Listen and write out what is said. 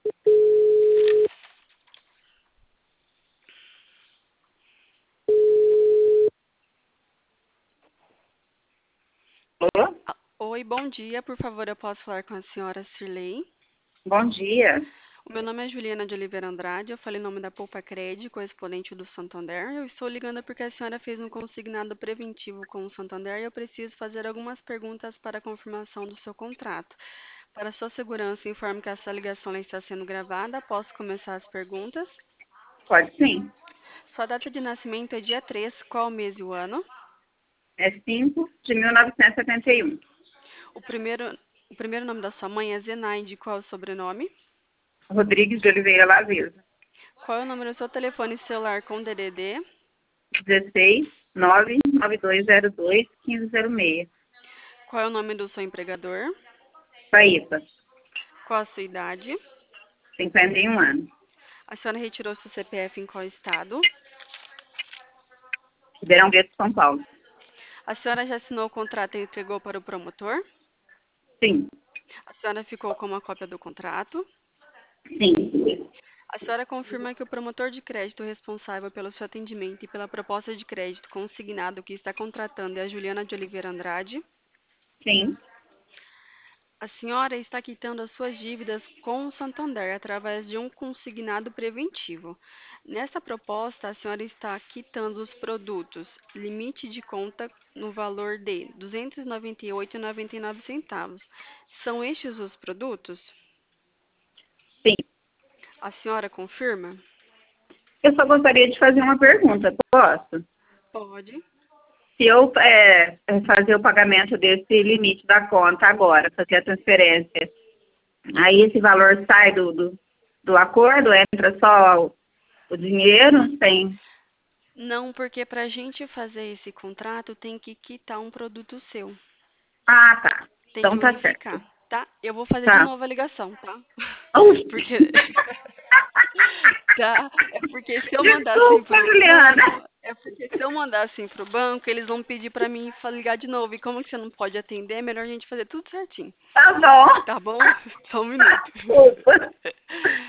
Alô? Oi, bom dia. Por favor, eu posso falar com a senhora Cirlei? Bom dia. O meu nome é Juliana de Oliveira Andrade. Eu falei em nome da Poupa Cred, correspondente do Santander. Eu estou ligando porque a senhora fez um consignado preventivo com o Santander e eu preciso fazer algumas perguntas para a confirmação do seu contrato. Para sua segurança, informo que essa ligação está sendo gravada. Posso começar as perguntas? Pode sim. Sua data de nascimento é dia 3. Qual o mês e o ano? É 5 de 1971. O primeiro, o primeiro nome da sua mãe é Zenaide. Qual é o sobrenome? Rodrigues de Oliveira Lavesa. Qual é o número do seu telefone celular com DDD? 16 99202 1506. Qual é o nome do seu empregador? Paíba. Qual a sua idade? 51 anos. A senhora retirou seu CPF em qual estado? Ribeirão Preto, São Paulo. A senhora já assinou o contrato e entregou para o promotor? Sim. A senhora ficou com uma cópia do contrato? Sim. A senhora confirma que o promotor de crédito responsável pelo seu atendimento e pela proposta de crédito consignado que está contratando é a Juliana de Oliveira Andrade? Sim. A senhora está quitando as suas dívidas com o Santander através de um consignado preventivo. Nessa proposta, a senhora está quitando os produtos limite de conta no valor de R$ 298,99. São estes os produtos? Sim. A senhora confirma? Eu só gostaria de fazer uma pergunta. Posso? Pode. Se eu fazer o pagamento desse limite da conta agora, fazer a transferência, aí esse valor sai do acordo, entra só o dinheiro, tem. Não, porque para a gente fazer esse contrato tem que quitar um produto seu. Ah, tá. Tem que Então tá certo. unificar, tá? Eu vou fazer de Tá. novo a ligação, tá? Oxi. Porque tá, é porque se eu mandar assim Desculpa, pro Juliana. é porque se eu mandar assim pro banco, eles vão pedir pra mim ligar de novo. E como que você não pode atender, é melhor a gente fazer tudo certinho. Tá bom. Tá bom? Só um minuto. Desculpa.